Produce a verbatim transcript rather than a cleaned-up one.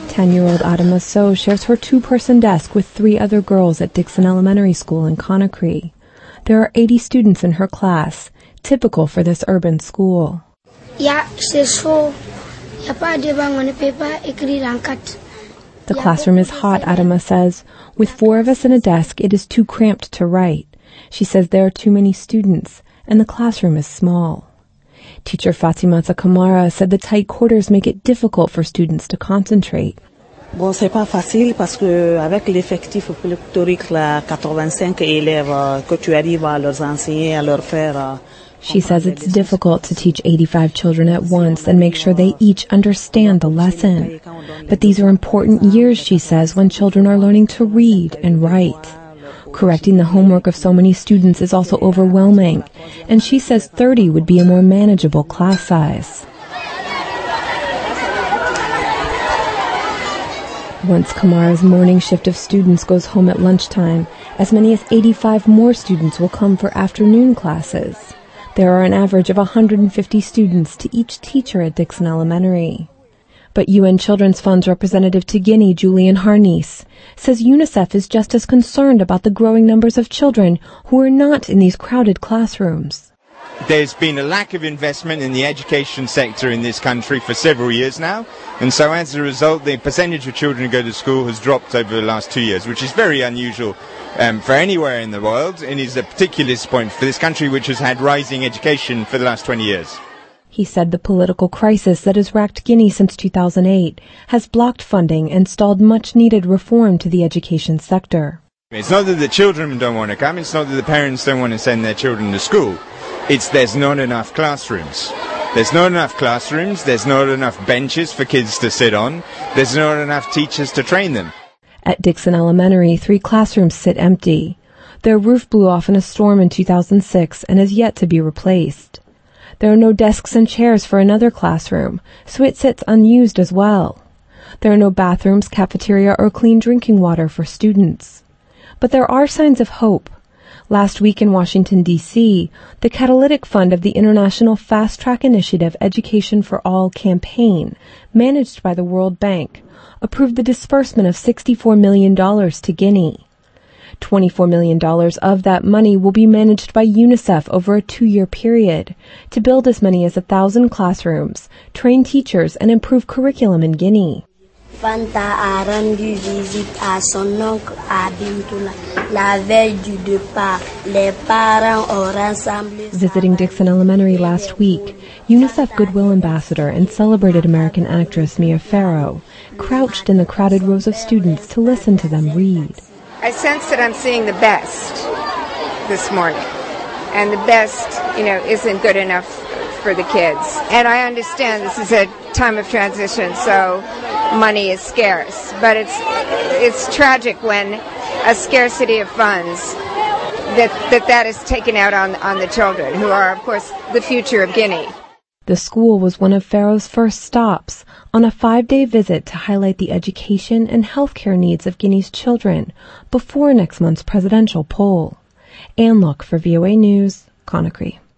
Ten-year-old Adama Sow shares her two-person desk with three other girls at Dixon Elementary School in Conakry. There are eighty students in her class, typical for this urban school. Yeah, the classroom is hot, Adama says. With four of us in a desk, it is too cramped to write. She says there are too many students, and the classroom is small. Teacher Fatimata Kamara said the tight quarters make it difficult for students to concentrate. Bon, c'est pas facile parce que avec l'effectif pléthorique là, quatre-vingt-cinq élèves que tu arrives à leur enseigner, à leur faire. She says it's difficult to teach eighty-five children at once and make sure they each understand the lesson. But these are important years, she says, when children are learning to read and write. Correcting the homework of so many students is also overwhelming, and she says thirty would be a more manageable class size. Once Kamara's morning shift of students goes home at lunchtime, as many as eighty-five more students will come for afternoon classes. There are an average of one hundred fifty students to each teacher at Dixon Elementary. But U N Children's Fund's representative to Guinea, Julian Harness, says UNICEF is just as concerned about the growing numbers of children who are not in these crowded classrooms. There's been a lack of investment in the education sector in this country for several years now, and so as a result the percentage of children who go to school has dropped over the last two years, which is very unusual um, for anywhere in the world, and is a particular disappointment for this country, which has had rising education for the last twenty years. He said the political crisis that has racked Guinea since two thousand eight has blocked funding and stalled much-needed reform to the education sector. It's not that the children don't want to come, it's not that the parents don't want to send their children to school. It's there's not enough classrooms. There's not enough classrooms, there's not enough benches for kids to sit on, there's not enough teachers to train them. At Dixon Elementary, three classrooms sit empty. Their roof blew off in a storm in two thousand six and is yet to be replaced. There are no desks and chairs for another classroom, so it sits unused as well. There are no bathrooms, cafeteria, or clean drinking water for students. But there are signs of hope. Last week in Washington, D C, the Catalytic Fund of the International Fast Track Initiative Education for All campaign, managed by the World Bank, approved the disbursement of sixty-four million dollars to Guinea. twenty-four million dollars of that money will be managed by UNICEF over a two-year period to build as many as a thousand classrooms, train teachers, and improve curriculum in Guinea. Fanta a rendu visite à son oncle Abintoula la veille du départ. Les parents ont rassemblé. Visiting Dixon Elementary last week, UNICEF Goodwill Ambassador and celebrated American actress Mia Farrow crouched in the crowded rows of students to listen to them read. I sense that I'm seeing the best this morning, and the best, you know, isn't good enough for the kids. And I understand this is a time of transition, so money is scarce, but it's it's tragic when a scarcity of funds that that, that is taken out on, on the children, who are, of course, the future of Guinea. The school was one of Farrow's first stops on a five-day visit to highlight the education and healthcare needs of Guinea's children before next month's presidential poll. Ann Look for V O A News, Conakry.